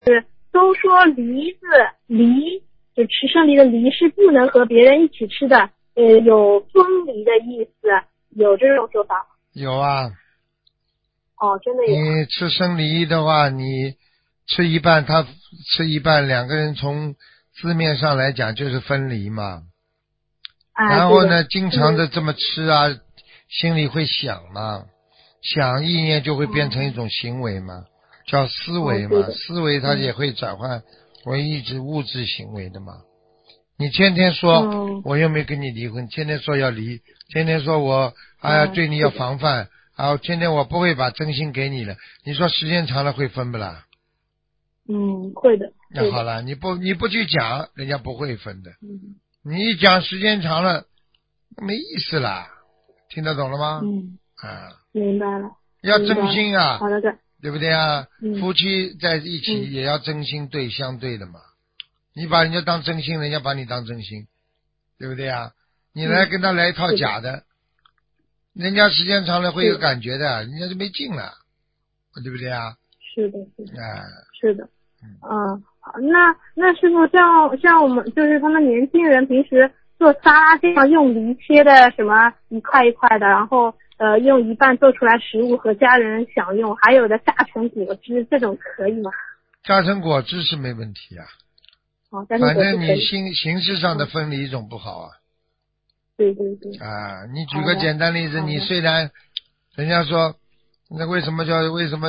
都说梨就吃生梨的梨是不能和别人一起吃的，有分离的意思，有这种说法？ 有啊。 哦，真的有。 你吃生梨的话，你吃一半，他吃一半，两个人从字面上来讲就是分离嘛。然后呢，经常的这么吃啊，心里会想嘛，想意念就会变成一种行为嘛，叫思维嘛，思维它也会转换为一直物质行为的嘛。你天天说我又没跟你离婚，天天说要离，天天说我对你要防范，然后天天我不会把真心给你了，你说时间长了会分不啦？ 会的。 那好了，你不去讲，人家不会分的。你一讲时间长了没意思了，听得懂了吗？ 明白了。 要真心啊。 好的。 对不对啊？夫妻在一起也要真心相对的嘛。你把人家当真心，人家把你当真心，对不对啊？你来跟他来一套假的，人家时间长了会有感觉的，人家就没劲了，对不对啊？ 是的。是的。那师傅像我们就是他们年轻人平时做沙拉这样用梨切的什么一块一块的，然后用一半做出来食物和家人享用，还有的榨成果汁，这种可以吗？ 榨成果汁是没问题啊。反正你形式上的分离总不好啊。 对。 你举个简单例子，你虽然人家说那为什么叫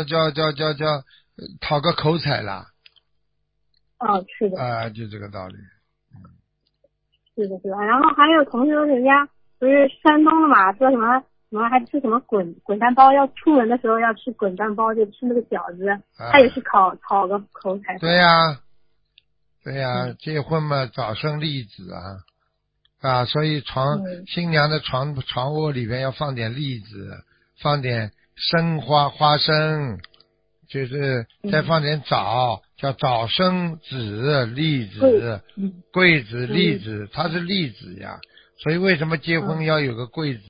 讨个口彩啦？ 是的。 就这个道理。 是的。然后还有同学人家不是山东的嘛，说什么还吃什么滚蛋包，要出门的时候要吃滚蛋包，就吃那个饺子，他也是讨个口彩。 对呀。结婚嘛，早生丽子所以新娘的床窝里边要放点栗子，放点生花生，就是再放点枣，叫枣生子栗子，桂子栗子，它是栗子呀，所以为什么结婚要有个桂子